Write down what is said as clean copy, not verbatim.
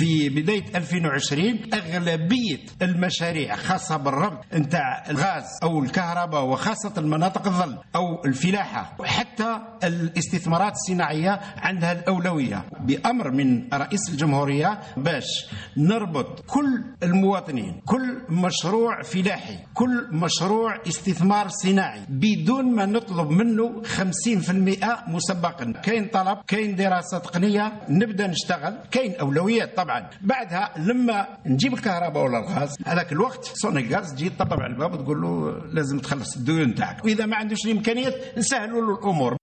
في بداية 2020 أغلبية المشاريع خاصة بالربط نتاع الغاز أو الكهرباء وخاصة المناطق الظل أو الفلاحة وحتى الاستثمارات الصناعية عندها الأولوية بأمر من رئيس الجمهورية باش نربط كل المواطنين، كل مشروع فلاحي، كل مشروع استثمار صناعي بدون ما نطلب منه 50% مسبقا. كاين طلب، كاين دراسة تقنية، نبدأ نشتغل، كاين أولويات طبعا. بعدها لما نجيب الكهرباء ولا الغاز هذاك الوقت سونيغاز تجي تطبطب على الباب وتقول له لازم تخلص الديون تاعك، وإذا ما عندوش الإمكانيات نسهلوا له الأمور.